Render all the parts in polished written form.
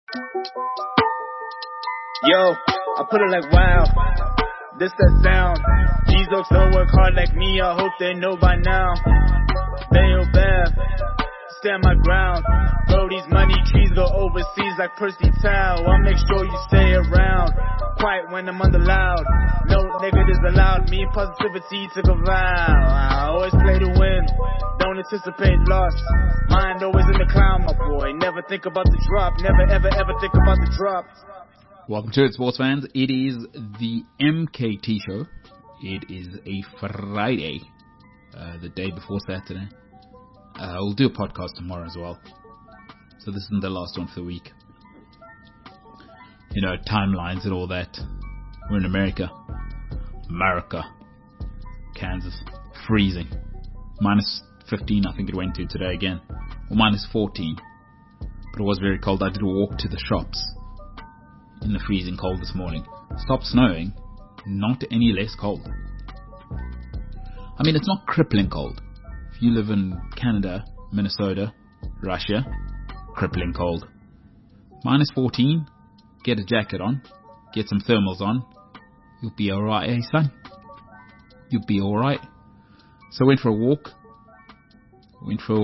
Yo, I put it like wow, this that sound. G-Zokes don't work hard like me, I hope they know by now. Bayo Bev, stand my ground. Bro, these money trees go overseas like Percy Tau. I'll make sure you stay around. Quiet when I'm under loud. No negatives allowed. Me and positivity took a vow. I always play to win. Don't anticipate loss. Mind always in the cloud, my boy. Never think about the drop. Never ever ever think about the drop. Welcome to it, sports fans. It is the MKT show. It is a Friday, the day before Saturday. We'll do a podcast tomorrow as well. So this isn't the last one for the week. You know, timelines and all that. We're in America. Kansas. Freezing. Minus 15 I think it went to today again. Or minus 14. But it was very cold. I did a walk to the shops in the freezing cold this morning. Stopped snowing. Not any less cold. I mean, it's not crippling cold. If you live in Canada, Minnesota, Russia, crippling cold. Minus 14, get a jacket on, get some thermals on, you'll be alright, eh son? You'll be alright. So I went for a walk. I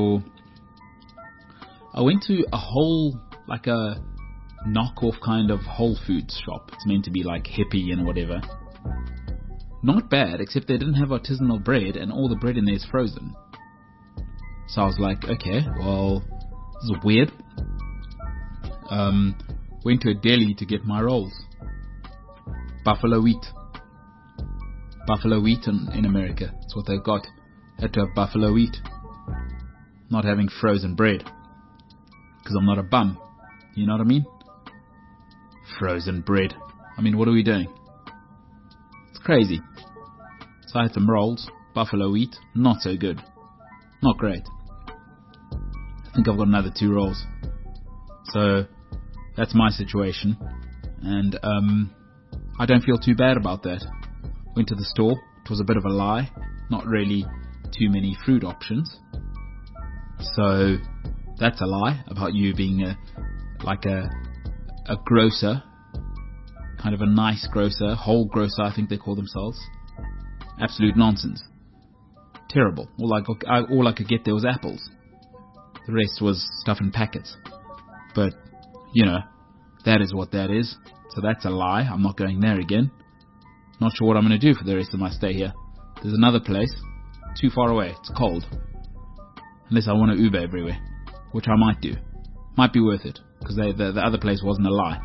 went to a whole, like a knockoff kind of Whole Foods shop. It's meant to be like hippie and whatever. Not bad, except they didn't have artisanal bread and all the bread in there is frozen. So I was like, okay, well, this is weird. Went to a deli to get my rolls. Buffalo wheat. Buffalo wheat in America. That's what they've got. Had to have buffalo wheat. Not having frozen bread. Because I'm not a bum. You know what I mean? Frozen bread. I mean, what are we doing? It's crazy. So I had some rolls. Buffalo wheat. Not so good. Not great. I think I've got another 2 rolls. So that's my situation. And I don't feel too bad about that. Went to the store. It was a bit of a lie. Not really too many fruit options. So that's a lie about you being a grocer. Kind of a nice grocer. Whole grocer, I think they call themselves. Absolute nonsense. Terrible. All I could get there was apples. The rest was stuff in packets. But, you know, that is what that is. So that's a lie. I'm not going there again. Not sure what I'm going to do for the rest of my stay here. There's another place. Too far away. It's cold. Unless I want to Uber everywhere. Which I might do. Might be worth it. Because the other place wasn't a lie.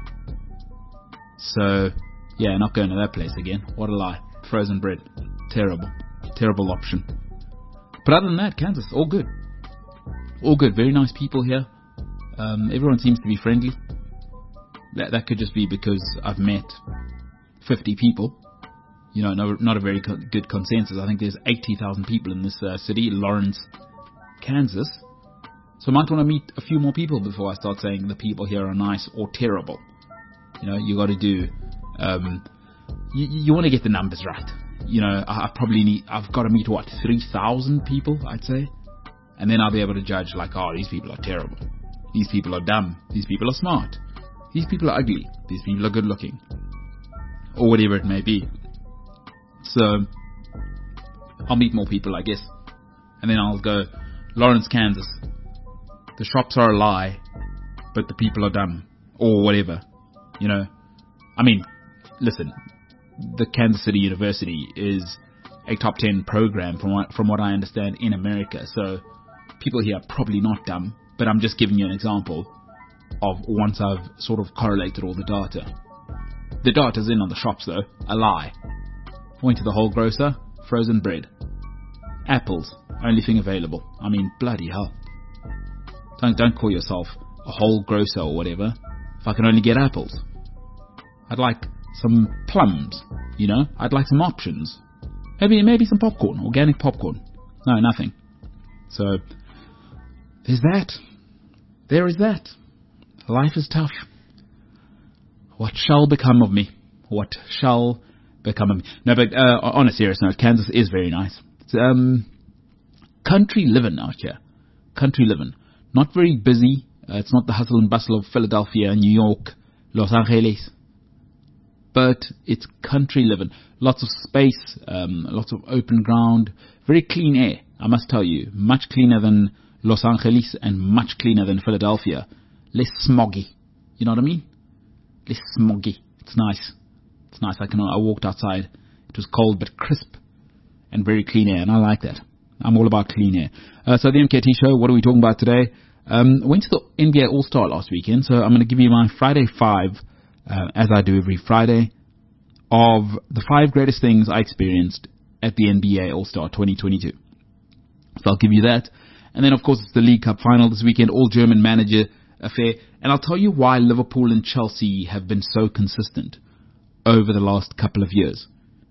So, yeah, not going to that place again. What a lie. Frozen bread. Terrible. Terrible option. But other than that, Kansas, all good. All good. Very nice people here. Everyone seems to be friendly. That could just be because I've met 50 people. You know, not a very good consensus. I think there's 80,000 people in this city, Lawrence, Kansas. So I might want to meet a few more people before I start saying the people here are nice or terrible. You know, you got to do. You want to get the numbers right. You know, I've got to meet 3,000 people, I'd say. And then I'll be able to judge like, oh, these people are terrible. These people are dumb. These people are smart. These people are ugly. These people are good looking. Or whatever it may be. So, I'll meet more people, I guess. And then I'll go, Lawrence, Kansas. The shops are a lie, but the people are dumb. Or whatever. You know, I mean, listen, the Kansas City University is a top 10 program from what I understand in America. So people here are probably not dumb, but I'm just giving you an example of once I've sort of correlated all the data. The data's in on the shops though, a lie. Went to the whole grocer, frozen bread. Apples, only thing available. I mean, bloody hell. Don't call yourself a whole grocer or whatever if I can only get apples. I'd like some plums, you know. I'd like some options. Maybe some popcorn, organic popcorn. No, nothing. So, there's that. There is that. Life is tough. What shall become of me? What shall become of me? No, but on a serious note, Kansas is very nice. It's country living out here. Country living. Not very busy. It's not the hustle and bustle of Philadelphia, New York, Los Angeles. But it's country living. Lots of space, lots of open ground, very clean air, I must tell you. Much cleaner than Los Angeles and much cleaner than Philadelphia. Less smoggy. You know what I mean? Less smoggy. It's nice. It's nice. I walked outside. It was cold but crisp and very clean air, and I like that. I'm all about clean air. So the MKT show, what are we talking about today? Went to the NBA All-Star last weekend, so I'm going to give you my Friday 5, as I do every Friday, of the 5 greatest things I experienced at the NBA All-Star 2022. So I'll give you that. And then, of course, it's the League Cup final this weekend, all-German manager affair. And I'll tell you why Liverpool and Chelsea have been so consistent over the last couple of years.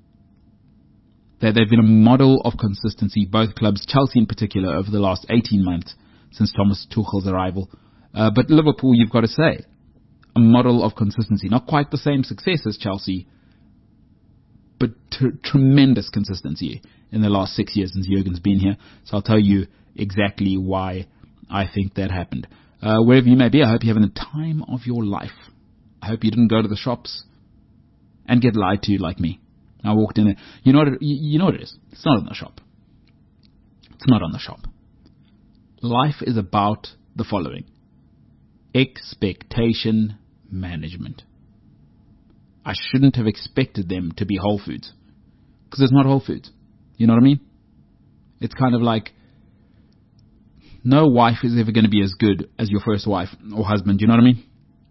They've been a model of consistency, both clubs, Chelsea in particular, over the last 18 months since Thomas Tuchel's arrival. But Liverpool, you've got to say, a model of consistency. Not quite the same success as Chelsea, but tremendous consistency in the last 6 years since Jurgen's been here. So I'll tell you exactly why I think that happened. Wherever you may be, I hope you're having the time of your life. I hope you didn't go to the shops and get lied to like me. I walked in there. You know what it is? It's not in the shop. It's not on the shop. Life is about the following. Expectation management. I shouldn't have expected them to be Whole Foods. Because it's not Whole Foods. You know what I mean? It's kind of like no wife is ever going to be as good as your first wife or husband. You know what I mean?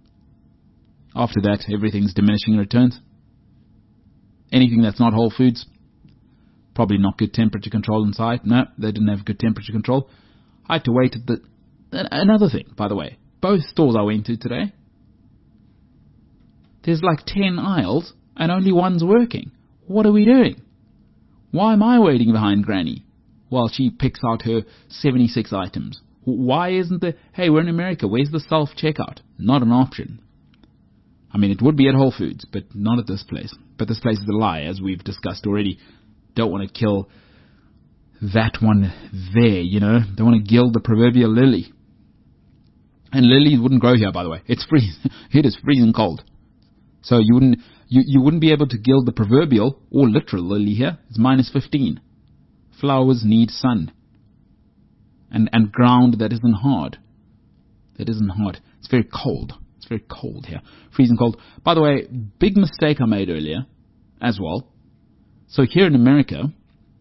After that, everything's diminishing returns. Anything that's not Whole Foods, probably not good temperature control inside. No, they didn't have good temperature control. I had to wait at another thing, by the way. Both stores I went to today, there's like 10 aisles and only one's working. What are we doing? Why am I waiting behind Granny while she picks out her 76 items? Why isn't there, hey, we're in America, where's the self-checkout? Not an option. I mean, it would be at Whole Foods, but not at this place. But this place is a lie, as we've discussed already. Don't want to kill that one there, you know. Don't want to gild the proverbial lily. And lilies wouldn't grow here, by the way. It's freezing. It is freezing cold. So you wouldn't be able to gild the proverbial or literal lily here. It's minus 15. Flowers need sun. And ground that isn't hard. That isn't hard. It's very cold. It's very cold here. Freezing cold. By the way, big mistake I made earlier as well. So here in America,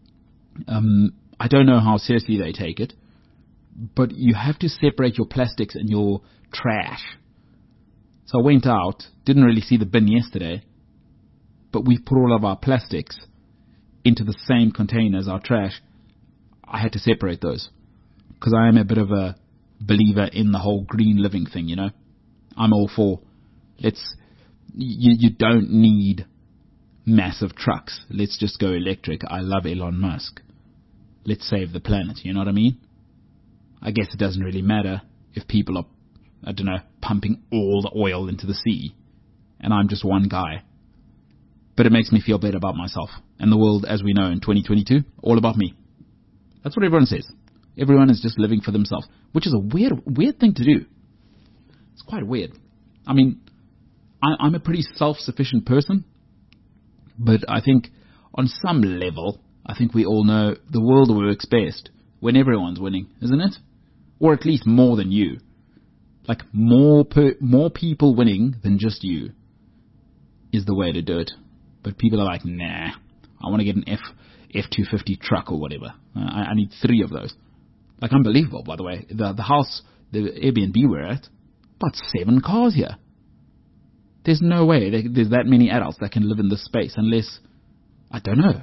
I don't know how seriously they take it, but you have to separate your plastics and your trash. So I went out, didn't really see the bin yesterday, but we put all of our plastics into the same container as our trash. I had to separate those because I am a bit of a believer in the whole green living thing, you know. I'm all for, you don't need massive trucks. Let's just go electric. I love Elon Musk. Let's save the planet, you know what I mean? I guess it doesn't really matter if people are, I don't know, pumping all the oil into the sea, and I'm just one guy. But it makes me feel better about myself. And the world, as we know, in 2022, all about me. That's what everyone says. Everyone is just living for themselves, which is a weird thing to do. It's quite weird. I mean, I'm a pretty self-sufficient person, but I think on some level, I think we all know the world works best when everyone's winning, isn't it? Or at least more than you. Like more people winning than just you is the way to do it. But people are like, nah, I want to get an F-250 truck or whatever. I need 3 of those. Like, unbelievable, by the way. The house, the Airbnb we're at, about 7 cars here. There's no way there's that many adults that can live in this space unless, I don't know,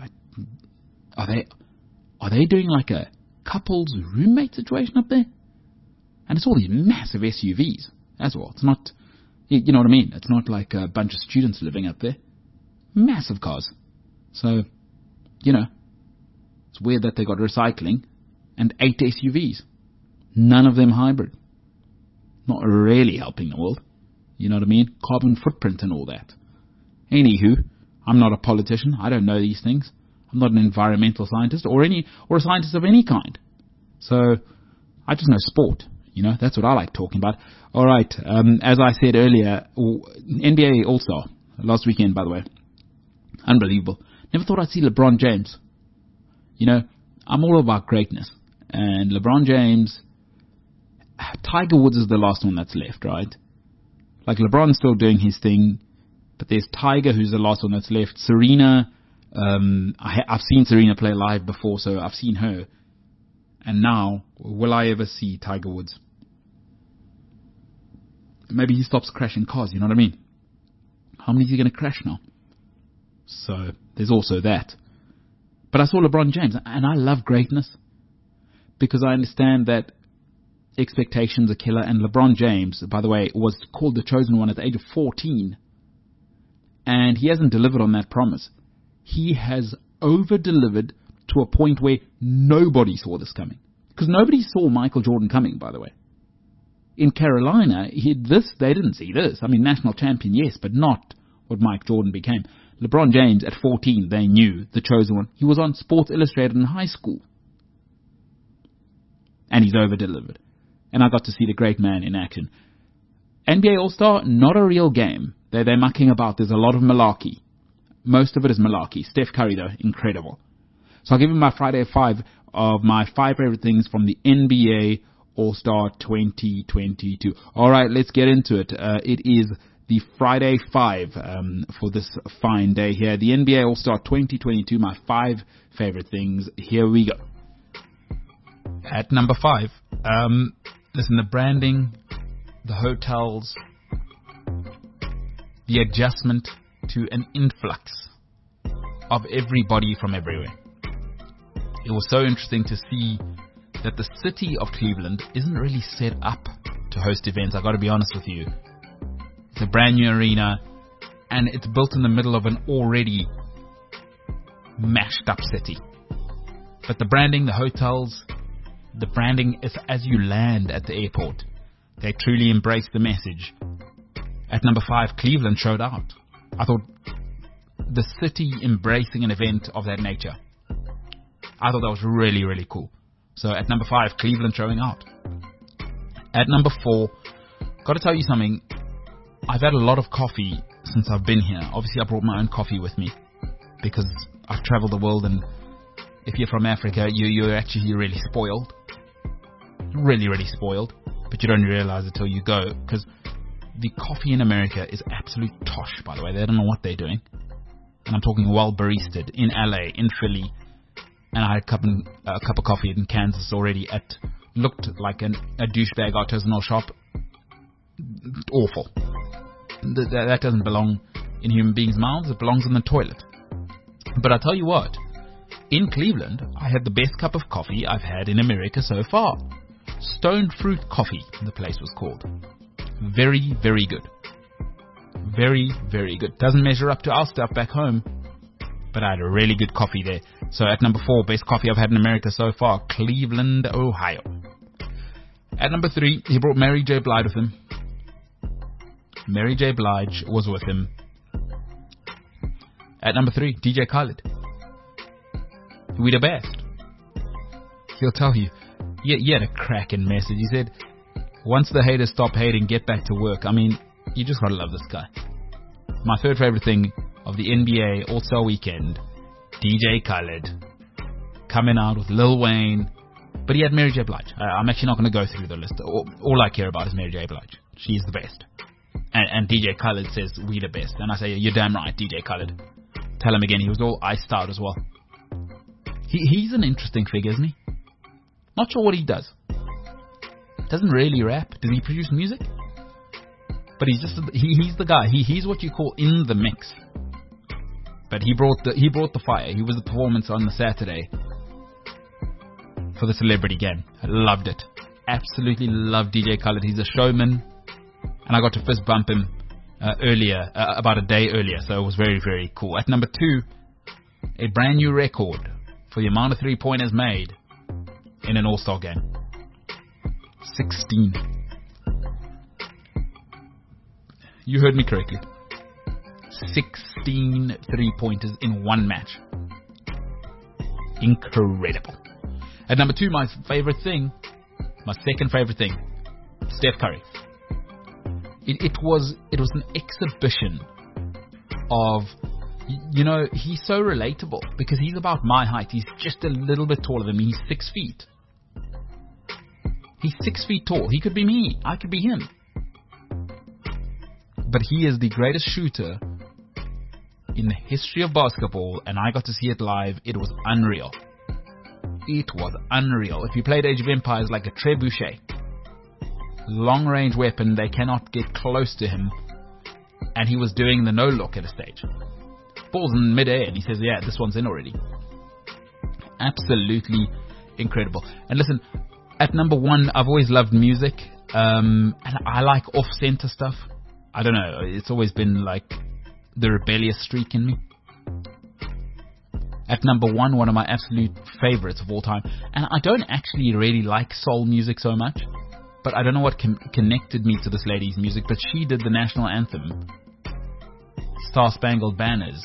are they doing like a couple's roommate situation up there? And it's all these massive SUVs as well. It's not, you know what I mean? It's not like a bunch of students living up there. Massive cars. So, you know, it's weird that they got recycling and 8 SUVs. None of them hybrid. Not really helping the world. You know what I mean? Carbon footprint and all that. Anywho, I'm not a politician. I don't know these things. I'm not an environmental scientist or a scientist of any kind. So I just know sport. You know, that's what I like talking about. All right. As I said earlier, NBA All-Star last weekend, by the way. Unbelievable. Never thought I'd see LeBron James. You know, I'm all about greatness. And LeBron James, Tiger Woods is the last one that's left, right? Like, LeBron's still doing his thing, but there's Tiger, who's the last one that's left. Serena, I've seen Serena play live before, so I've seen her. And now, will I ever see Tiger Woods? Maybe he stops crashing cars, you know what I mean? How many is he going to crash now? So, there's also that. But I saw LeBron James, and I love greatness, because I understand that expectations are killer. And LeBron James, by the way, was called the chosen one at the age of 14. And he hasn't delivered on that promise. He has over-delivered to a point where nobody saw this coming. Because nobody saw Michael Jordan coming, by the way. In Carolina, they didn't see this. I mean, national champion, yes, but not what Mike Jordan became. LeBron James, at 14, they knew, the chosen one. He was on Sports Illustrated in high school. And he's over-delivered. And I got to see the great man in action. NBA All-Star, not a real game. They're mucking about. There's a lot of malarkey. Most of it is malarkey. Steph Curry, though, incredible. So I'll give you my Friday 5 of my 5 favorite things from the NBA All-Star 2022. All right, let's get into it. It is the Friday 5 for this fine day here. The NBA All-Star 2022, my 5 favorite things. Here we go. At number 5, listen, the branding, the hotels, the adjustment to an influx of everybody from everywhere. It was so interesting to see that the city of Cleveland isn't really set up to host events. I got to be honest with you. It's a brand new arena, and it's built in the middle of an already mashed up city. But the branding, the hotels, the branding is as you land at the airport. They truly embrace the message. At number 5, Cleveland showed out. I thought the city embracing an event of that nature, I thought that was really, really cool. So at number 5, Cleveland showing out. At number 4, got to tell you something. I've had a lot of coffee since I've been here. Obviously, I brought my own coffee with me because I've traveled the world, and if you're from Africa, you're actually really spoiled. Really, really spoiled. But you don't realize it till you go, because the coffee in America is absolute tosh, by the way. They don't know what they're doing. And I'm talking well baristed in LA, in Philly. And I had a cup of coffee in Kansas already. It looked like a douchebag artisanal shop. Awful. That doesn't belong in human beings' mouths. It belongs in the toilet. But I tell you what, in Cleveland, I had the best cup of coffee I've had in America so far. Stone Fruit Coffee, the place was called. Very, very good. Very, very good. Doesn't measure up to our stuff back home, but I had a really good coffee there. So at number 4, best coffee I've had in America so far, Cleveland, Ohio. At number 3, he brought Mary J. Blige with him. Mary J. Blige was with him. At number 3, DJ Khaled. We the best. He'll tell you. He had a cracking message. He said, once the haters stop hating, get back to work. I mean, you just gotta love this guy. My third favorite thing of the NBA All-Star Weekend, DJ Khaled coming out with Lil Wayne, but he had Mary J. Blige. I'm actually not going to go through the list. All I care about is Mary J. Blige. She's the best. And DJ Khaled says, we the best. And I say, you're damn right, DJ Khaled. Tell him again, he was all iced out as well. He's an interesting figure, isn't he? Not sure what he does. Doesn't really rap. Does he produce music? But he's the guy. He's what you call in the mix. But he brought the fire. He was the performance on the Saturday for the celebrity game. I loved it. Absolutely loved DJ Khaled. He's a showman, and I got to fist bump him earlier, about a day earlier. So it was very, very cool. At number 2, a brand new record for the amount of 3-pointers made in an All-Star game. 16. You heard me correctly. 16 3-pointers in one match. Incredible. At number 2, my second favorite thing, Steph Curry. It was an exhibition of, you know, he's so relatable because he's about my height. He's just a little bit taller than me. He's 6 feet. He's 6 feet tall. He could be me. I could be him. But he is the greatest shooter in the history of basketball, and I got to see it live. It was unreal. It was unreal. If you played Age of Empires, like a trebuchet, long-range weapon, they cannot get close to him. And he was doing the no-look at a stage. Ball's in mid-air, and he says, yeah, this one's in already. Absolutely incredible. And listen, at number 1, I've always loved music. And I like off-center stuff. I don't know, it's always been like the rebellious streak in me. At number 1, one of my absolute favorites of all time. And I don't actually really like soul music so much. But I don't know what connected me to this lady's music. But she did the national anthem, Star Spangled Banners.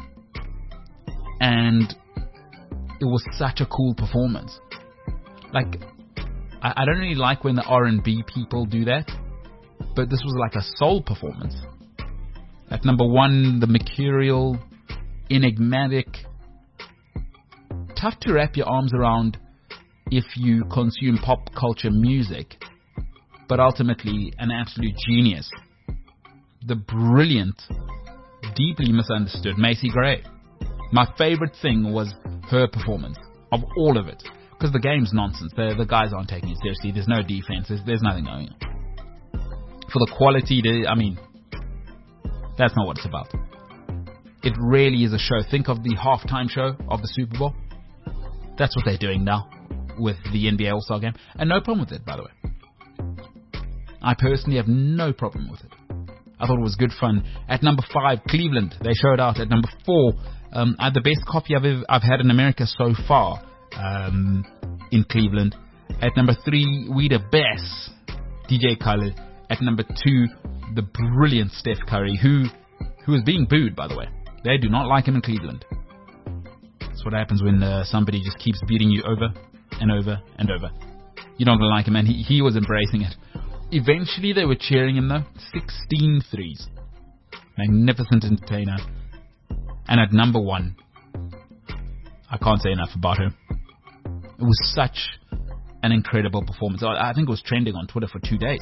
And it was such a cool performance. Like, I don't really like when the R&B people do that. But this was like a soul performance. At number 1, the mercurial, enigmatic, tough to wrap your arms around if you consume pop culture music, but ultimately an absolute genius. The brilliant, deeply misunderstood Macy Gray. My favorite thing was her performance of all of it, because the game's nonsense. The guys aren't taking it seriously. There's no defense. There's nothing going on. For the quality, that's not what it's about. It really is a show. Think of the halftime show of the Super Bowl. That's what they're doing now with the NBA All-Star Game. And no problem with it, by the way. I personally have no problem with it. I thought it was good fun. At number 5, Cleveland. They showed out. At number 4, I had the best coffee I've had in America so far in Cleveland. At number 3, We the Best, DJ Khaled. At number 2, the brilliant Steph Curry, who is being booed, by the way. They do not like him in Cleveland. That's what happens when somebody just keeps beating you over and over and over. You're not going to like him, and he was embracing it. Eventually, they were cheering him, though. 16 threes. Magnificent entertainer. And at number 1, I can't say enough about her. It was such an incredible performance. I think it was trending on Twitter for 2 days.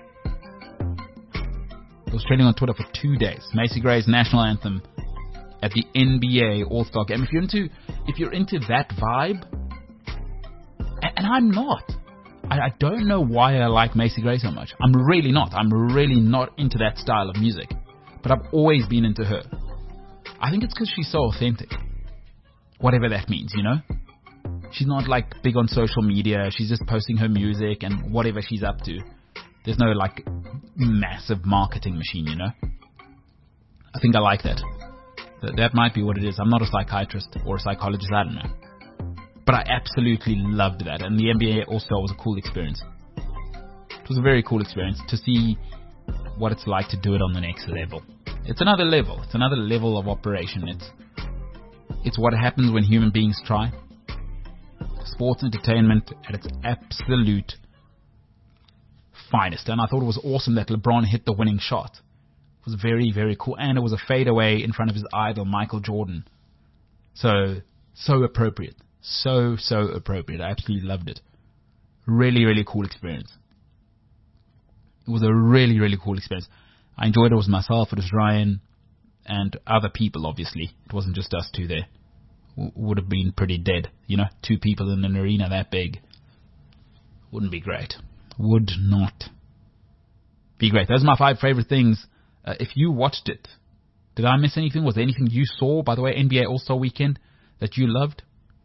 It was trending on Twitter for 2 days. Macy Gray's national anthem at the NBA All-Star Game. If you're into that vibe, and I'm not. I don't know why I like Macy Gray so much. I'm really not. I'm really not into that style of music. But I've always been into her. I think it's because she's so authentic. Whatever that means, you know? She's not like big on social media. She's just posting her music and whatever she's up to. There's no like massive marketing machine, you know? I think I like that. That might be what it is. I'm not a psychiatrist or a psychologist, I don't know. But I absolutely loved that. And the NBA also was a cool experience. It was a very cool experience to see what it's like to do it on the next level. It's another level. It's another level of operation. It's what happens when human beings try. Sports entertainment at its absolute finest. And I thought it was awesome that LeBron hit the winning shot. It was very, very cool. And it was a fadeaway in front of his idol, Michael Jordan. So appropriate. So appropriate. I absolutely loved it. Really, really cool experience. It was a really, really cool experience. I enjoyed it. It was myself, it was Ryan, and other people, obviously. It wasn't just us two there. Would have been pretty dead, you know? 2 people in an arena that big. Wouldn't be great. Would not be great. Those are my 5 favorite things. If you watched it, did I miss anything? Was there anything you saw, by the way, NBA All-Star Weekend, that you loved?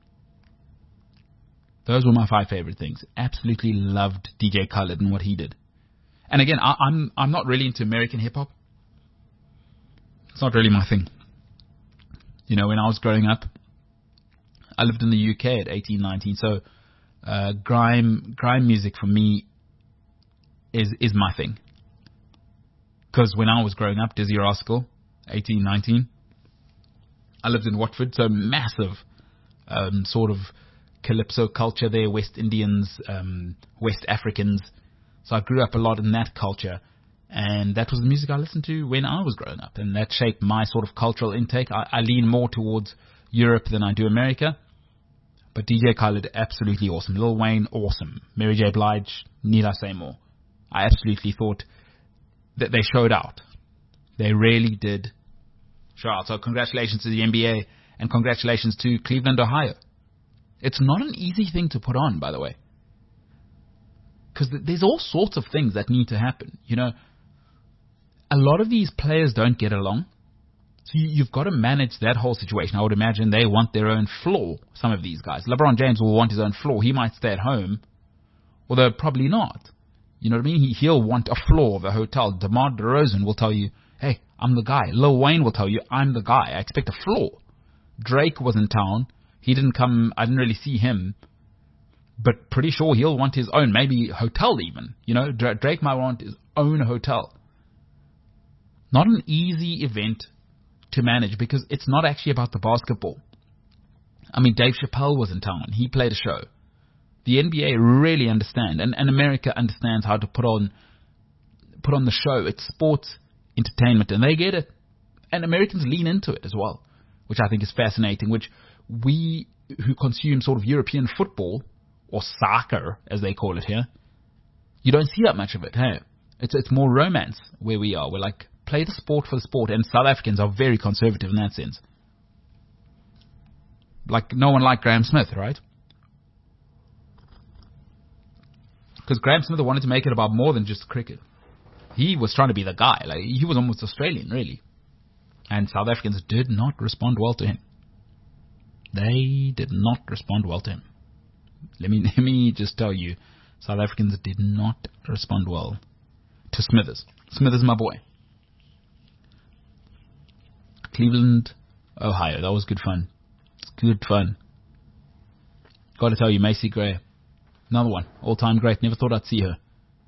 Those were my 5 favorite things. Absolutely loved DJ Khaled and what he did. And again, I'm not really into American hip-hop. It's not really my thing. You know, when I was growing up, I lived in the UK at 18, 19, so grime music for me is my thing. Because when I was growing up, Dizzy Rascal, 18, 19, I lived in Watford, so massive sort of calypso culture there, West Indians, West Africans, So I grew up a lot in that culture, and that was the music I listened to when I was growing up, and that shaped my sort of cultural intake. I lean more towards Europe than I do America, but DJ Khaled, absolutely awesome. Lil Wayne, awesome. Mary J. Blige, need I say more? I absolutely thought that they showed out. They really did show out. So congratulations to the NBA, and congratulations to Cleveland, Ohio. It's not an easy thing to put on, by the way, because there's all sorts of things that need to happen. You know, a lot of these players don't get along. So you've got to manage that whole situation. I would imagine they want their own floor, some of these guys. LeBron James will want his own floor. He might stay at home, although probably not. You know what I mean? He'll want a floor of a hotel. DeMar DeRozan will tell you, hey, I'm the guy. Lil Wayne will tell you, I'm the guy. I expect a floor. Drake was in town. He didn't come. I didn't really see him. But pretty sure he'll want his own, maybe hotel even. You know, Drake might want his own hotel. Not an easy event to manage, because it's not actually about the basketball. I mean, Dave Chappelle was in town. He played a show. The NBA really understand, and America understands how to put on the show. It's sports entertainment, and they get it. And Americans lean into it as well, which I think is fascinating, which we who consume sort of European football, or soccer as they call it here, you don't see that much of it. Hey, it's more romance where we are. We're like, play the sport for the sport, and South Africans are very conservative in that sense. Like, no one liked Graham Smith, right? Because Graham Smith wanted to make it about more than just cricket. He was trying to be the guy. Like, he was almost Australian, really. And South Africans did not respond well to him. They did not respond well to him. Let me just tell you, South Africans did not respond well to Smithers. Smithers, my boy. Cleveland, Ohio. That was good fun. It's good fun. Got to tell you, Macy Gray, another one, all-time great. Never thought I'd see her.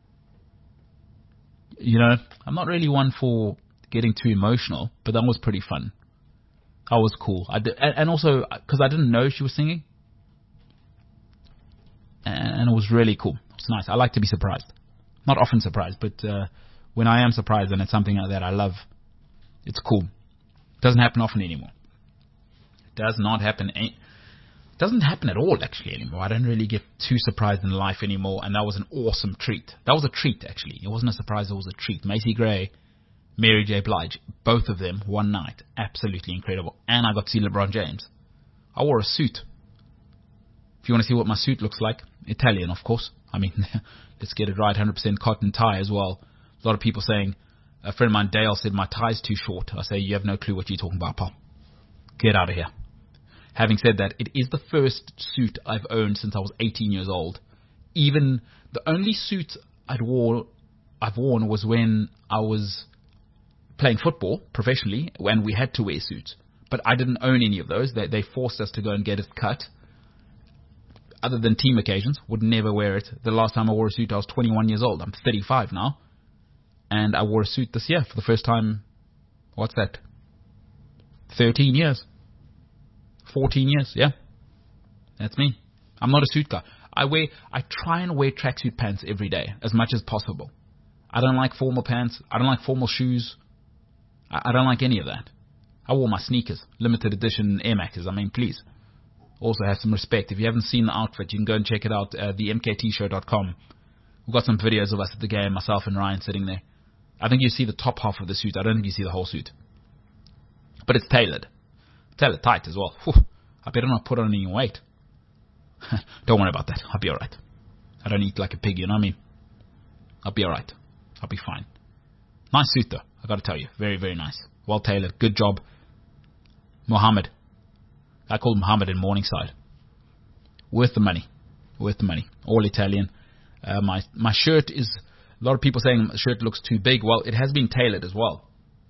You know, I'm not really one for getting too emotional, but that was pretty fun. That was cool. And also, because I didn't know she was singing, and it was really cool. It was nice. I like to be surprised. Not often surprised, but when I am surprised and it's something that I love, it's cool. Doesn't happen often anymore. Does not happen. Doesn't happen at all actually anymore. I don't really get too surprised in life anymore, and that was an awesome treat. That was a treat actually. It wasn't a surprise. It was a treat. Macy Gray, Mary J. Blige, both of them one night, absolutely incredible. And I got to see LeBron James. I wore a suit. If you want to see what my suit looks like, Italian, of course. I mean, let's get it right. 100% cotton tie as well. A lot of people saying. A friend of mine, Dale, said, my tie's too short. I say, you have no clue what you're talking about, pal. Get out of here. Having said that, it is the first suit I've owned since I was 18 years old. Even the only suit I've worn was when I was playing football professionally, when we had to wear suits. But I didn't own any of those. They forced us to go and get it cut. Other than team occasions, would never wear it. The last time I wore a suit, I was 21 years old. I'm 35 now. And I wore a suit this year for the first time, what's that, 13 years, 14 years, yeah, that's me. I'm not a suit guy. I try and wear tracksuit pants every day, as much as possible. I don't like formal pants, I don't like formal shoes, I don't like any of that. I wore my sneakers, limited edition Air Maxes, I mean, please. Also have some respect. If you haven't seen the outfit, you can go and check it out, themktshow.com. We've got some videos of us at the game, myself and Ryan sitting there. I think you see the top half of the suit. I don't think you see the whole suit. But it's tailored. Tailored tight as well. Whew. I better not put on any weight. Don't worry about that. I'll be alright. I don't eat like a pig, you know what I mean? I'll be alright. I'll be fine. Nice suit though, I gotta tell you. Very, very nice. Well tailored. Good job. Mohammed. I call him Mohammed in Morningside. Worth the money. Worth the money. All Italian. My shirt is, a lot of people saying the shirt looks too big. Well, it has been tailored as well.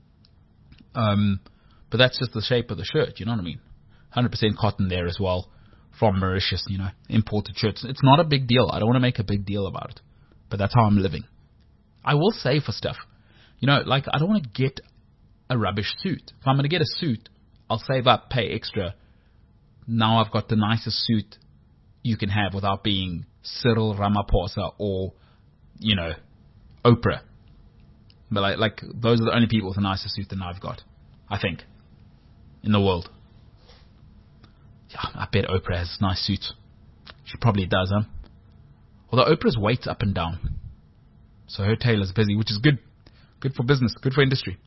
But that's just the shape of the shirt, you know what I mean? 100% cotton there as well, from Mauritius, you know, imported shirts. It's not a big deal. I don't want to make a big deal about it. But that's how I'm living. I will save for stuff. You know, like, I don't want to get a rubbish suit. If I'm going to get a suit, I'll save up, pay extra. Now I've got the nicest suit you can have without being Cyril Ramaphosa or Oprah. But like those are the only people with a nicer suit than I've got, I think, in the world. Yeah, I bet Oprah has nice suits. She probably does, huh? Although Oprah's wait's up and down, so her tailor's busy, which is good. Good for business, good for industry.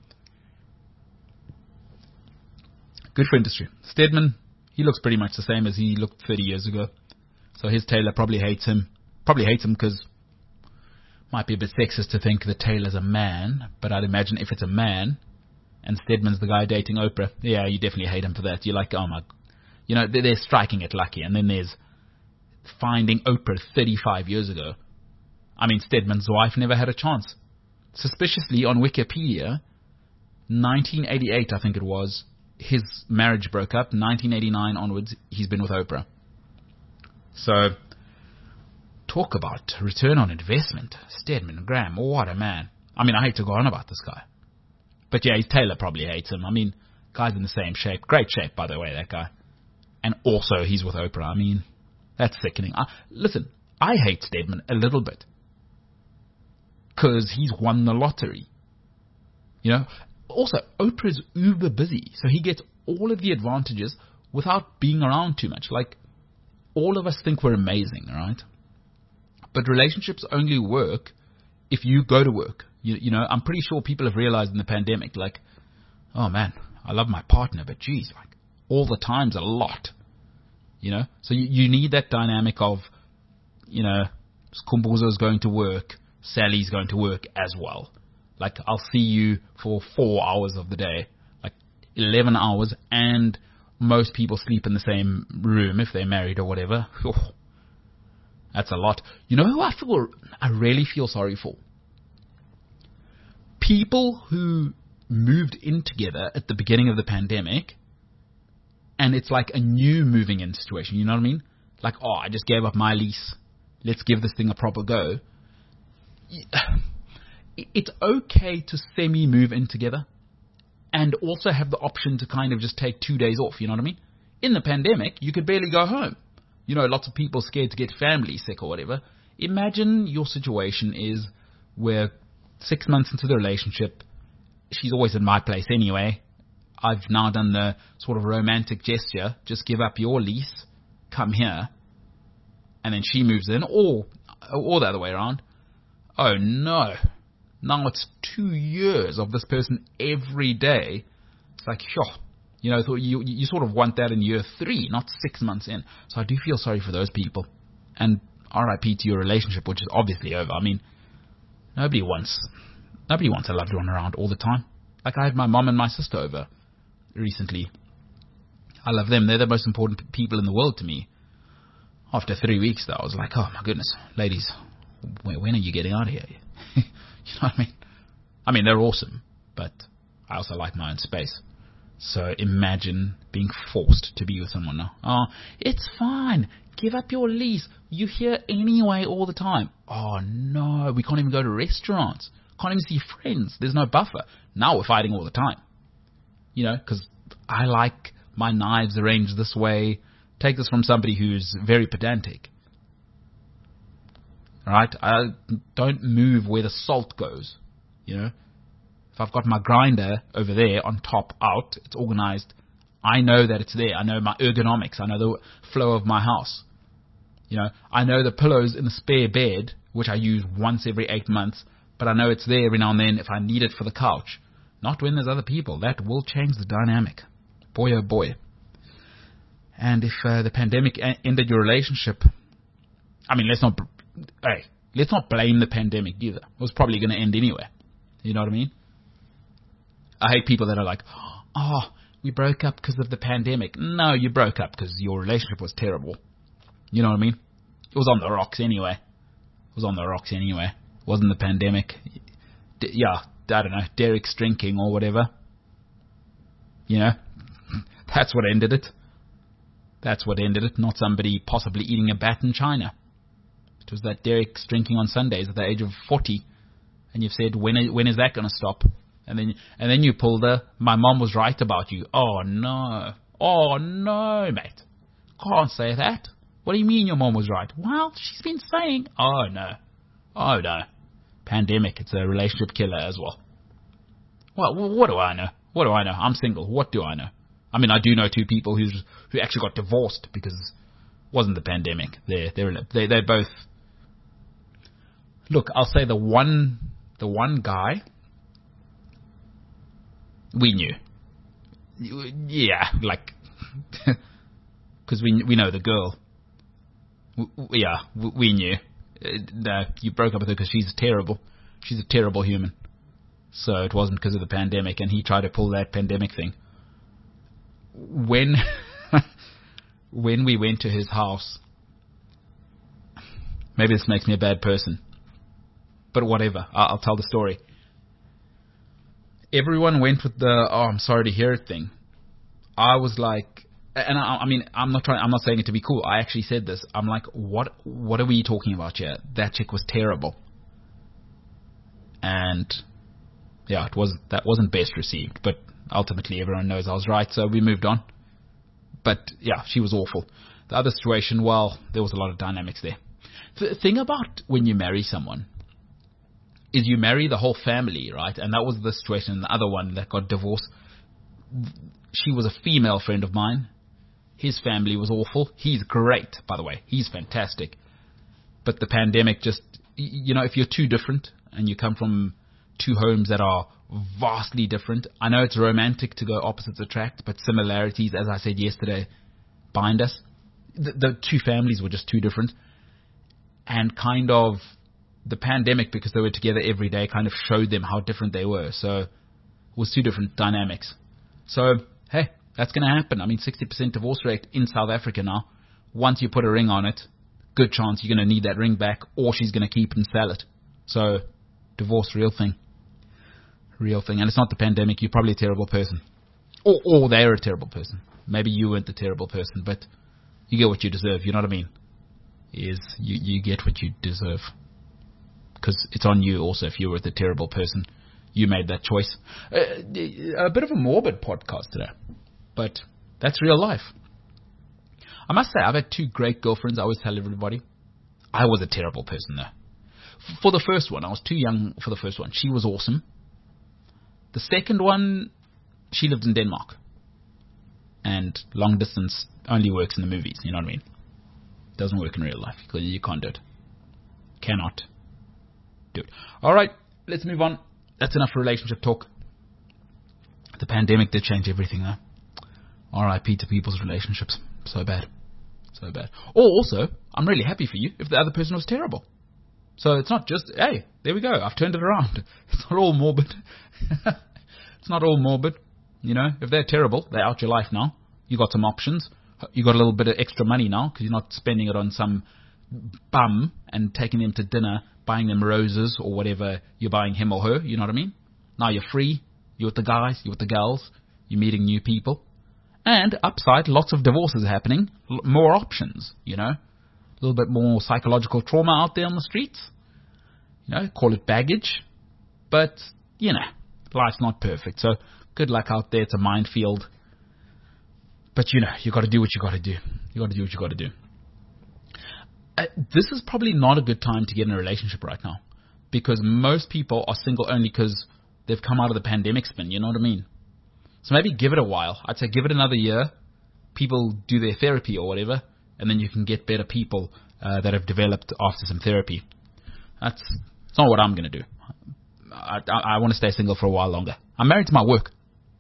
Good for industry. Stedman, he looks pretty much the same as he looked 30 years ago. So his tailor probably hates him. Probably hates him because might be a bit sexist to think the tailor's a man, but I'd imagine if it's a man and Stedman's the guy dating Oprah, yeah, you definitely hate him for that. You're like, oh my, they're striking it lucky. And then there's finding Oprah 35 years ago. I mean, Stedman's wife never had a chance. Suspiciously, on Wikipedia, 1988, I think it was, his marriage broke up. 1989 onwards, he's been with Oprah. So, talk about return on investment. Stedman Graham, what a man. I mean, I hate to go on about this guy. But yeah, his tailor probably hates him. I mean, guy's in the same shape. Great shape, by the way, that guy. And also, he's with Oprah. I mean, that's sickening. Listen, I hate Stedman a little bit. Because he's won the lottery. Also, Oprah's uber busy. So he gets all of the advantages without being around too much. Like, all of us think we're amazing, right? But relationships only work if you go to work. I'm pretty sure people have realized in the pandemic, like, oh man, I love my partner, but geez, like, all the time's a lot. So you need that dynamic of, Skumbuzo's going to work, Sally's going to work as well. Like, I'll see you for 4 hours of the day, like 11 hours, and most people sleep in the same room if they're married or whatever. That's a lot. You know who I really feel sorry for? People who moved in together at the beginning of the pandemic, and it's like a new moving in situation, you know what I mean? Like, oh, I just gave up my lease. Let's give this thing a proper go. It's okay to semi-move in together and also have the option to kind of just take 2 days off, you know what I mean? In the pandemic, you could barely go home. Lots of people scared to get family sick or whatever. Imagine your situation is where 6 months into the relationship, she's always in my place anyway. I've now done the sort of romantic gesture, just give up your lease, come here, and then she moves in, or the other way around. Oh no, now it's 2 years of this person every day. It's like, sure, you sort of want that in year 3, not 6 months in. So I do feel sorry for those people. And RIP to your relationship, which is obviously over. I mean, nobody wants a loved one around all the time. Like, I had my mom and my sister over recently. I love them. They're the most important people in the world to me. After 3 weeks, though, I was like, oh my goodness, ladies, when are you getting out of here? You know what I mean? I mean, they're awesome, but I also like my own space. So imagine being forced to be with someone now. Oh, it's fine. Give up your lease. You're here anyway all the time. Oh no, we can't even go to restaurants. Can't even see friends. There's no buffer. Now we're fighting all the time. Because I like my knives arranged this way. Take this from somebody who's very pedantic. Right? I don't move where the salt goes. If I've got my grinder over there on top out, it's organized. I know that it's there. I know my ergonomics. I know the flow of my house. I know the pillows in the spare bed, which I use once every 8 months, but I know it's there every now and then if I need it for the couch. Not when there's other people. That will change the dynamic. Boy, oh boy. And if the pandemic ended your relationship, I mean, let's not blame the pandemic either. It was probably going to end anyway. You know what I mean? I hate people that are like, oh, we broke up because of the pandemic. No, you broke up because your relationship was terrible. You know what I mean? It was on the rocks anyway. It wasn't the pandemic. I don't know, Derek's drinking or whatever. That's what ended it. Not somebody possibly eating a bat in China. It was that Derek's drinking on Sundays at the age of 40. And you've said, when is that going to stop? And then you pulled my mom was right about you. Oh no, mate. Can't say that. What do you mean your mom was right? Well, she's been saying, oh no. Pandemic, it's a relationship killer as well. Well, what do I know? What do I know? I'm single. What do I know? I mean, I do know two people who actually got divorced because it wasn't the pandemic. They're both. Look, I'll say the one guy we knew. Yeah, like because we know the girl. We knew. No, you broke up with her because she's terrible. She's a terrible human. So it wasn't because of the pandemic, and he tried to pull that pandemic thing. When we went to his house, maybe this makes me a bad person, but whatever, I'll tell the story. Everyone went with the, oh, I'm sorry to hear it thing. I was like, and I mean, I'm not saying it to be cool. I actually said this. I'm like, what are we talking about here? That chick was terrible. And yeah, that wasn't best received, but ultimately everyone knows I was right, so we moved on. But yeah, she was awful. The other situation, well, there was a lot of dynamics there. The thing about when you marry someone is you marry the whole family, right? And that was the situation in the other one that got divorced. She was a female friend of mine. His family was awful. He's great, by the way. He's fantastic. But the pandemic just, if you're too different and you come from two homes that are vastly different. I know it's romantic to go opposites attract, but similarities, as I said yesterday, bind us. The two families were just too different. And kind of the pandemic, because they were together every day, kind of showed them how different they were. So it was two different dynamics. So, hey, that's going to happen. I mean, 60% divorce rate in South Africa now. Once you put a ring on it, good chance you're going to need that ring back, or she's going to keep and sell it. So, divorce, real thing. Real thing. And it's not the pandemic. You're probably a terrible person. Or they're a terrible person. Maybe you weren't the terrible person, but you get what you deserve. You know what I mean? You get what you deserve. Because it's on you also if you were the terrible person. You made that choice. A bit of a morbid podcast today. But that's real life. I must say, I've had two great girlfriends. I always tell everybody. I was a terrible person though. For the first one, I was too young for the first one. She was awesome. The second one, she lived in Denmark. And long distance only works in the movies, you know what I mean? Doesn't work in real life. You can't do it. Cannot do it. Alright, let's move on. That's enough for relationship talk. The pandemic did change everything though. RIP to people's relationships. So bad. So bad. Also, I'm really happy for you if the other person was terrible. So it's not just, hey, there we go, I've turned it around. It's not all morbid. It's not all morbid. If they're terrible, they're out your life now. You got some options. You got a little bit of extra money now because you're not spending it on some bum and taking them to dinner, buying them roses or whatever you're buying him or her. You know what I mean? Now you're free. You're with the guys. You're with the girls. You're meeting new people. And upside, lots of divorces happening. More options, A little bit more psychological trauma out there on the streets. Call it baggage. But, life's not perfect. So good luck out there. It's a minefield. But, you got to do what you got to do. You got to do what you got to do. This is probably not a good time to get in a relationship right now. Because most people are single only because they've come out of the pandemic spin. You know what I mean? So maybe give it a while. I'd say give it another year. People do their therapy or whatever. And then you can get better people that have developed after some therapy. It's not what I'm going to do. I want to stay single for a while longer. I'm married to my work.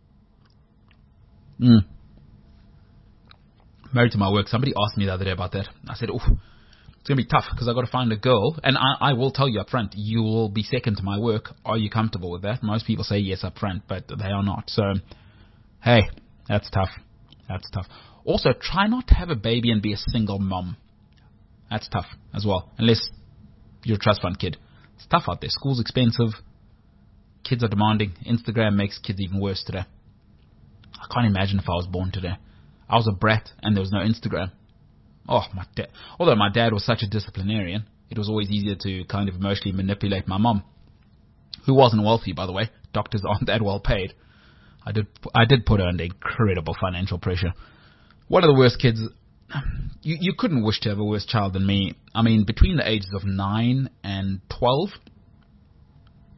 Married to my work. Somebody asked me the other day about that. I said, it's going to be tough because I've got to find a girl. And I will tell you up front, you will be second to my work. Are you comfortable with that? Most people say yes up front, but they are not. So, hey, that's tough. That's tough. Also, try not to have a baby and be a single mom. That's tough as well. Unless you're a trust fund kid. It's tough out there. School's expensive. Kids are demanding. Instagram makes kids even worse today. I can't imagine if I was born today. I was a brat and there was no Instagram. Oh, my dad. Although my dad was such a disciplinarian, it was always easier to kind of emotionally manipulate my mom, who wasn't wealthy, by the way. Doctors aren't that well paid. I did put her under incredible financial pressure. One of the worst kids. You couldn't wish to have a worse child than me. I mean, between the ages of 9 and 12,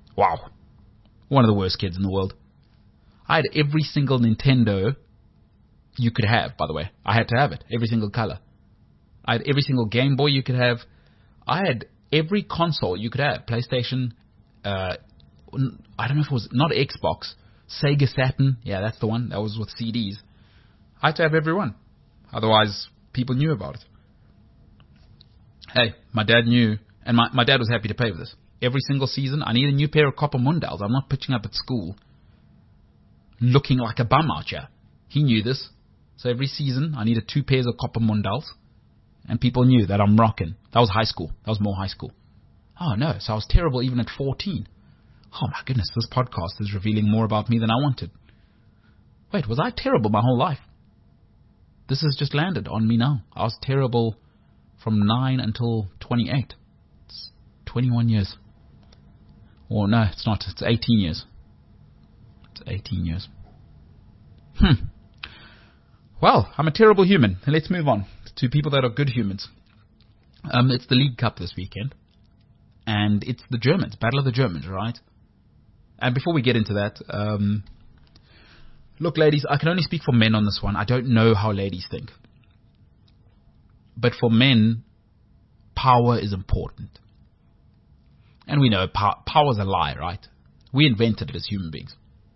Wow. One of the worst kids in the world. I had every single Nintendo you could have, by the way. I had to have it. Every single color. I had every single Game Boy you could have. I had every console you could have. PlayStation, I don't know if it was, not Xbox, Sega Saturn. Yeah, that's the one. That was with CDs. I had to have every one. Otherwise, people knew about it. Hey, my dad knew, and my dad was happy to pay for this. Every single season, I need a new pair of Copper Mundals. I'm not pitching up at school looking like a bum out here. He knew this. So every season, I needed 2 pairs of Copper Mundals. And people knew that I'm rocking. That was high school. That was more high school. Oh, no. So I was terrible even at 14. Oh, my goodness. This podcast is revealing more about me than I wanted. Wait, was I terrible my whole life? This has just landed on me now. I was terrible from 9 until 28. It's 21 years. Or no, it's not. It's 18 years. It's 18 years. Well, I'm a terrible human. Let's move on to people that are good humans. It's the League Cup this weekend. And it's the Germans. Battle of the Germans, right? And before we get into that, look, ladies, I can only speak for men on this one. I don't know how ladies think. But for men, power is important. And we know power's a lie, right? We invented it as human beings.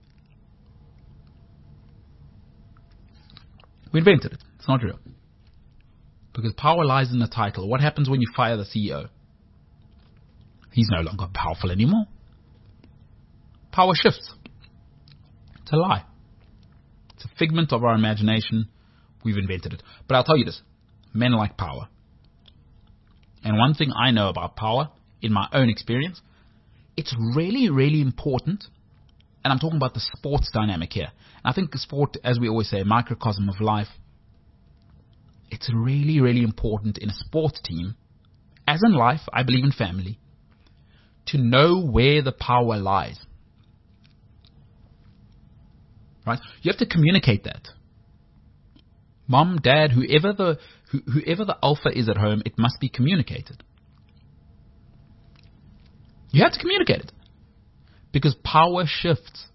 We invented it. It's not real. Because power lies in the title. What happens when you fire the CEO? He's no longer powerful anymore. Power shifts. It's a lie. It's a figment of our imagination. We've invented it. But I'll tell you this. Men like power. And one thing I know about power, in my own experience, it's really, really important. And I'm talking about the sports dynamic here. And I think the sport, as we always say, a microcosm of life. It's really, really important in a sports team, as in life, I believe in family, to know where the power lies. Right? You have to communicate that. Mom, dad, whoever the alpha is at home, it must be communicated. You have to communicate it. Because power shifts.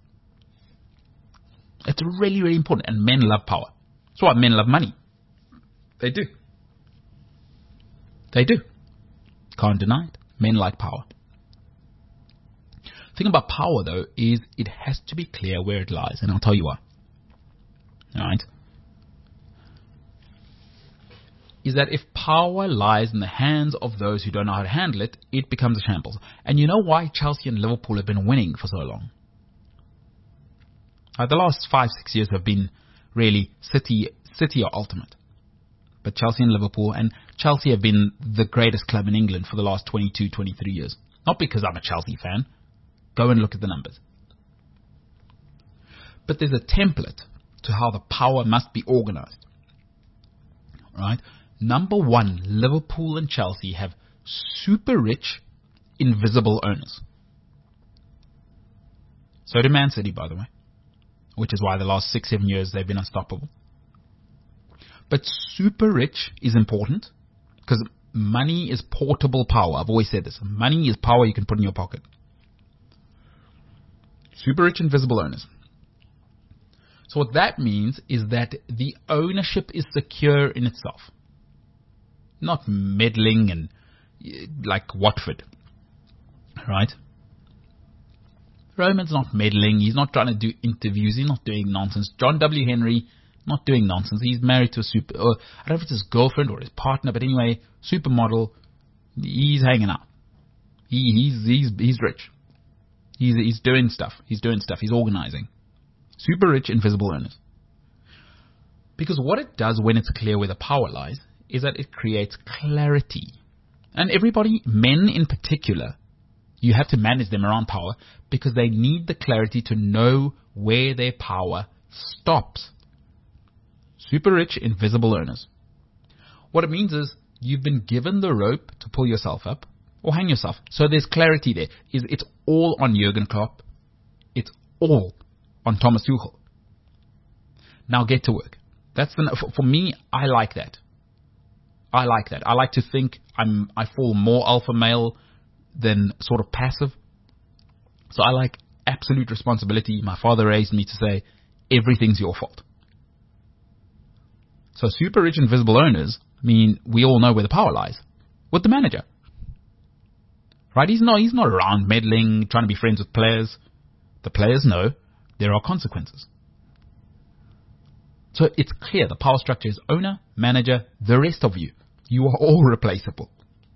It's really, really important. And men love power. That's why men love money. They do. They do. Can't deny it. Men like power. The thing about power, though, is it has to be clear where it lies. And I'll tell you why. Alright? Is that if power lies in the hands of those who don't know how to handle it, it becomes a shambles. And you know why Chelsea and Liverpool have been winning for so long? The last 5-6 years have been really City are ultimate. But Chelsea and Liverpool, and Chelsea have been the greatest club in England for the last 22, 23 years. Not because I'm a Chelsea fan. Go and look at the numbers. But there's a template to how the power must be organized. Right? Number one, Liverpool and Chelsea have super rich, invisible owners. So do Man City, by the way. Which is why the last 6-7 years they've been unstoppable. But super rich is important because money is portable power. I've always said this. Money is power you can put in your pocket. Super rich, invisible owners. So what that means is that the ownership is secure in itself. Not meddling and like Watford. Right? Roman's not meddling. He's not trying to do interviews. He's not doing nonsense. John W. Henry, not doing nonsense. He's married to a I don't know if it's his girlfriend or his partner, but anyway, supermodel. He's hanging out. He's rich. He's doing stuff. He's organizing. Super rich, invisible owners. Because what it does when it's clear where the power lies is that it creates clarity. And everybody, men in particular, you have to manage them around power because they need the clarity to know where their power stops. Super rich, invisible owners. What it means is you've been given the rope to pull yourself up or hang yourself. So there's clarity there. It's all on Jurgen Klopp. It's all on Thomas Tuchel. Now get to work. For me, I like that. I like that. I like to think I fall more alpha male than sort of passive. So I like absolute responsibility. My father raised me to say, everything's your fault. So super rich invisible owners mean we all know where the power lies. With the manager. Right? He's not around meddling, trying to be friends with players. The players know there are consequences. So it's clear the power structure is owner, manager, the rest of you. You are all replaceable.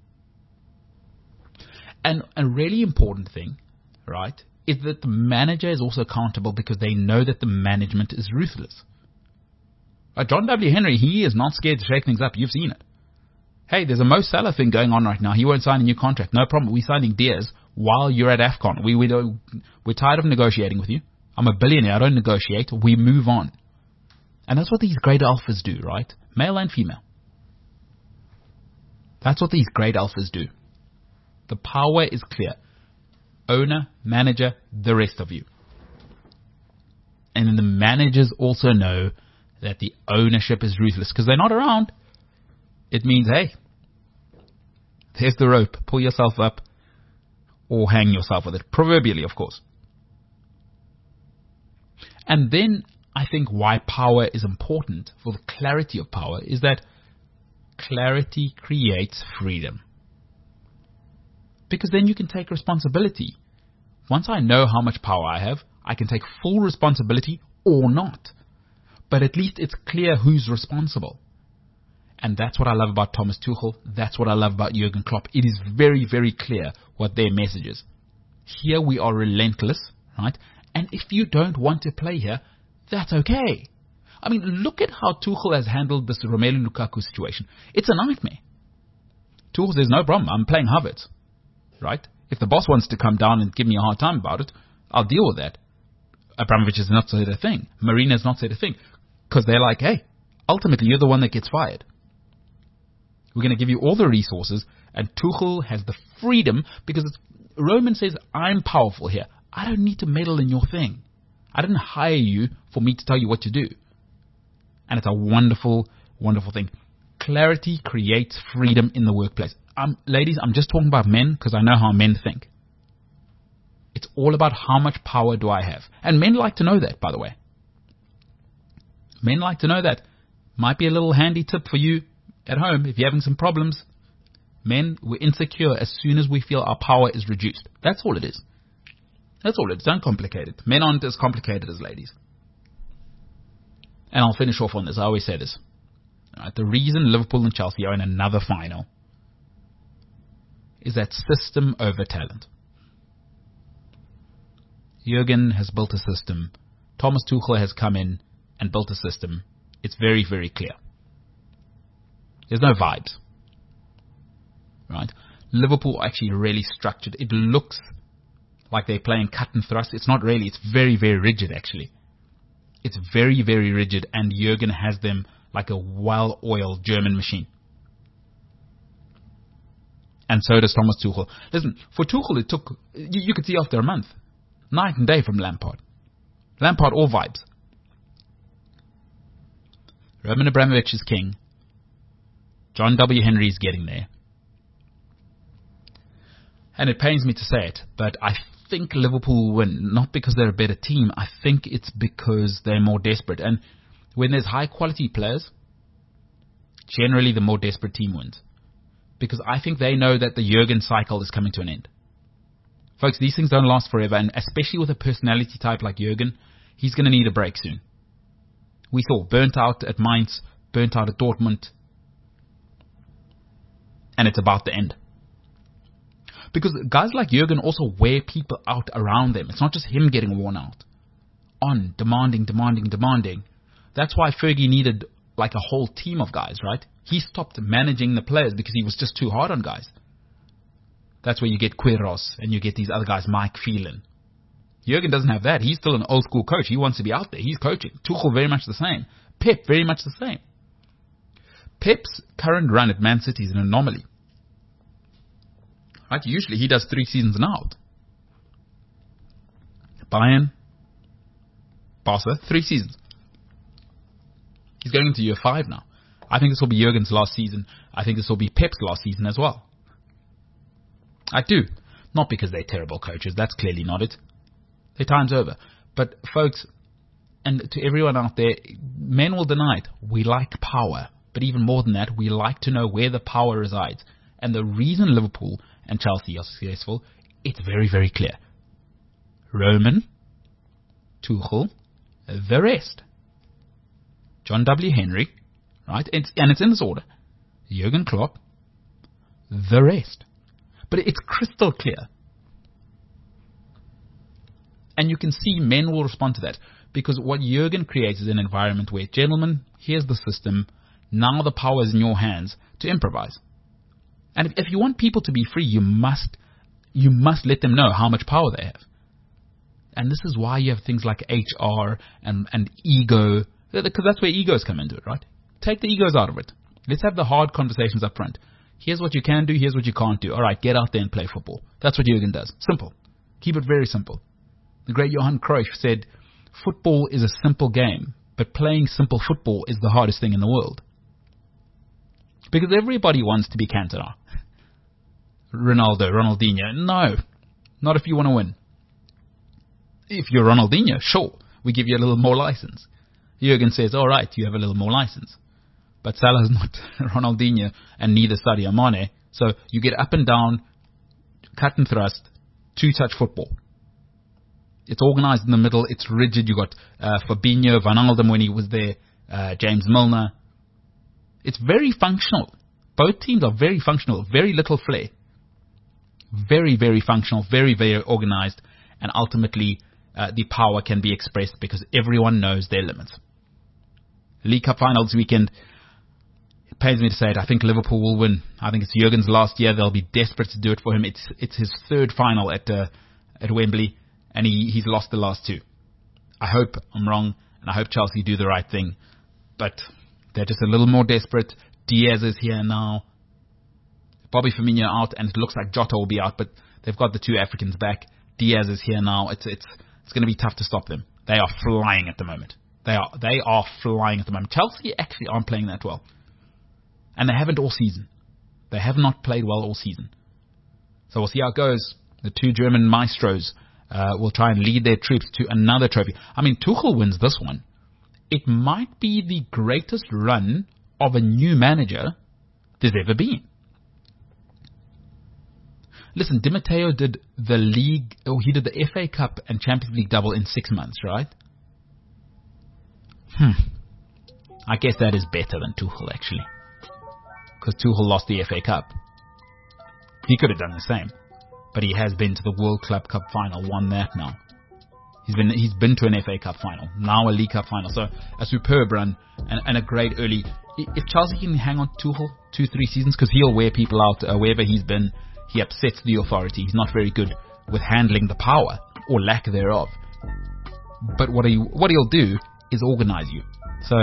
And a really important thing, right, is that the manager is also accountable because they know that the management is ruthless. John W. Henry, he is not scared to shake things up. You've seen it. Hey, there's a Mo Salah thing going on right now. He won't sign a new contract. No problem. We're signing Diaz while you're at AFCON. We're tired of negotiating with you. I'm a billionaire. I don't negotiate. We move on. And that's what these great alphas do, right? Male and female. That's what these great alphas do. The power is clear. Owner, manager, the rest of you. And then the managers also know that the ownership is ruthless because they're not around. It means, hey, there's the rope. Pull yourself up or hang yourself with it. Proverbially, of course. And then I think why power is important for the clarity of power is that clarity creates freedom. Because then you can take responsibility. Once I know how much power I have, I can take full responsibility or not. But at least it's clear who's responsible. And that's what I love about Thomas Tuchel. That's what I love about Jurgen Klopp. It is very, very clear what their message is. Here we are relentless, right? And if you don't want to play here, that's okay. I mean, look at how Tuchel has handled this Romelu Lukaku situation. It's a nightmare. Tuchel says, no problem, I'm playing Havertz, right? If the boss wants to come down and give me a hard time about it, I'll deal with that. Abramovich has not said a thing. Marina has not said a thing. Because they're like, hey, ultimately you're the one that gets fired. We're going to give you all the resources, and Tuchel has the freedom because Roman says, I'm powerful here. I don't need to meddle in your thing. I didn't hire you for me to tell you what to do. And it's a wonderful, wonderful thing. Clarity creates freedom in the workplace. Ladies, I'm just talking about men because I know how men think. It's all about how much power do I have. And men like to know that, by the way. Men like to know that. Might be a little handy tip for you at home if you're having some problems. Men, we're insecure as soon as we feel our power is reduced. That's all it is. That's all it is. Don't complicate it. Men aren't as complicated as ladies. And I'll finish off on this. I always say this. Right, the reason Liverpool and Chelsea are in another final is that system over talent. Jurgen has built a system. Thomas Tuchel has come in and built a system. It's very, very clear. There's no vibes. Right? Liverpool are actually really structured. It looks like they're playing cut and thrust. It's not really. It's very, very rigid, actually. It's very, very rigid, and Jurgen has them like a well-oiled German machine. And so does Thomas Tuchel. Listen, for Tuchel, it took, you could see after a month, night and day from Lampard. Lampard, all vibes. Roman Abramovich is king. John W. Henry is getting there. And it pains me to say it, but I think Liverpool will win, not because they're a better team. I think it's because they're more desperate. And when there's high-quality players, generally the more desperate team wins. Because I think they know that the Jurgen cycle is coming to an end. Folks, these things don't last forever, and especially with a personality type like Jurgen, he's going to need a break soon. We saw burnt out at Mainz, burnt out at Dortmund, and it's about to end. Because guys like Jurgen also wear people out around them. It's not just him getting worn out. Demanding. That's why Fergie needed like a whole team of guys, right? He stopped managing the players because he was just too hard on guys. That's where you get Quiros and you get these other guys, Mike Phelan. Jurgen doesn't have that. He's still an old school coach. He wants to be out there. He's coaching. Tuchel very much the same. Pep very much the same. Pep's current run at Man City is an anomaly. Right? Usually he does 3 seasons and out. Bayern, Barca, 3 seasons. He's going into year 5 now. I think this will be Jurgen's last season. I think this will be Pep's last season as well. I do. Not because they're terrible coaches. That's clearly not it. Their time's over. But folks, and to everyone out there, men will deny it. We like power. But even more than that, we like to know where the power resides. And the reason Liverpool and Chelsea are successful, it's very, very clear. Roman, Tuchel, the rest. John W. Henry, right? And it's in this order. Jurgen Klopp, the rest. But it's crystal clear. And you can see men will respond to that. Because what Jurgen creates is an environment where, gentlemen, here's the system. Now the power is in your hands to improvise. And if you want people to be free, you must let them know how much power they have. And this is why you have things like HR and ego, because that's where egos come into it, right? Take the egos out of it. Let's have the hard conversations up front. Here's what you can do, here's what you can't do. All right, get out there and play football. That's what Jurgen does. Simple. Keep it very simple. The great Johan Cruyff said, football is a simple game, but playing simple football is the hardest thing in the world. Because everybody wants to be Cantona, Ronaldo, Ronaldinho. No, not if you want to win. If you're Ronaldinho, sure, we give you a little more license. Jurgen says, all right, you have a little more license. But Salah's not Ronaldinho and neither Sadio Mane. So you get up and down, cut and thrust, two-touch football. It's organized in the middle. It's rigid. You got Fabinho, Wijnaldum when he was there, James Milner. It's very functional. Both teams are very functional. Very little flair. Very, very functional. Very, very organized. And ultimately, the power can be expressed because everyone knows their limits. League Cup finals weekend. It pains me to say it. I think Liverpool will win. I think it's Jurgen's last year. They'll be desperate to do it for him. It's his third final at Wembley. And he's lost the last two. I hope I'm wrong, and I hope Chelsea do the right thing. But they're just a little more desperate. Diaz is here now. Bobby Firmino out, and it looks like Jota will be out, but they've got the two Africans back. Diaz is here now. It's going to be tough to stop them. They are flying at the moment. They are flying at the moment. Chelsea actually aren't playing that well. And they haven't all season. They have not played well all season. So we'll see how it goes. The two German maestros will try and lead their troops to another trophy. I mean, Tuchel wins this one. It might be the greatest run of a new manager there's ever been. Listen, Di Matteo did the league, he did the FA Cup and Champions League double in 6 months, right? I guess that is better than Tuchel, actually. Because Tuchel lost the FA Cup. He could have done the same. But he has been to the World Club Cup final, won that now. He's been to an FA Cup final, now a League Cup final. So a superb run and a great early. If Chelsea can hang on to Tuchel 2-3 seasons, because he'll wear people out wherever he's been, he upsets the authority. He's not very good with handling the power or lack thereof. But what he'll do is organize you. So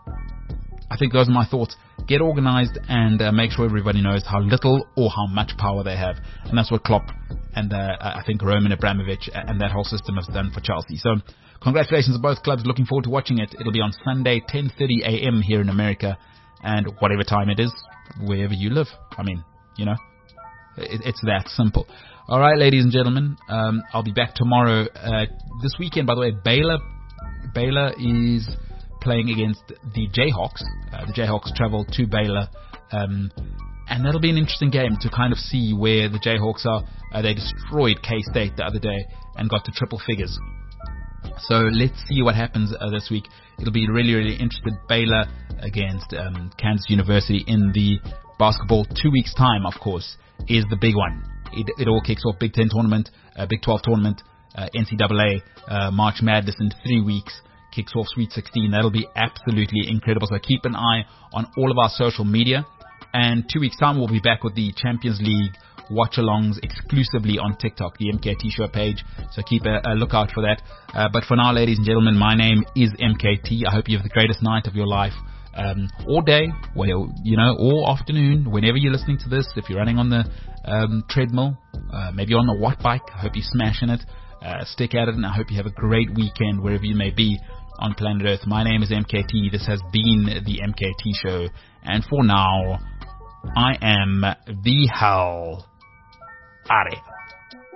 I think those are my thoughts. Get organized and make sure everybody knows how little or how much power they have. And that's what Klopp and I think Roman Abramovich and that whole system has done for Chelsea. So congratulations to both clubs. Looking forward to watching it. It'll be on Sunday, 10:30 a.m. here in America. And whatever time it is, wherever you live. I mean, you know, it's that simple. All right, ladies and gentlemen, I'll be back tomorrow. This weekend, by the way, Baylor is playing against the Jayhawks. The Jayhawks travel to Baylor, and that'll be an interesting game to kind of see where the Jayhawks are. They destroyed K-State the other day and got to triple figures. So let's see what happens this week. It'll be really, really interesting. Baylor against Kansas University in the basketball. 2 weeks' time, of course, is the big one. It all kicks off. Big Ten tournament, Big 12 tournament, NCAA, March Madness in 3 weeks. Kicks off Sweet 16. That'll be absolutely incredible. So keep an eye on all of our social media. And 2 weeks' time, we'll be back with the Champions League watch-alongs exclusively on TikTok, the MKT Show page. So keep a lookout for that. But for now, ladies and gentlemen, my name is MKT. I hope you have the greatest night of your life. Or day, well, you know, or afternoon, whenever you're listening to this. If you're running on the treadmill, maybe on the watt bike, I hope you're smashing it. Stick at it, and I hope you have a great weekend wherever you may be on planet Earth. My name is MKT. This has been the MKT Show, and for now, I am the hell out of here.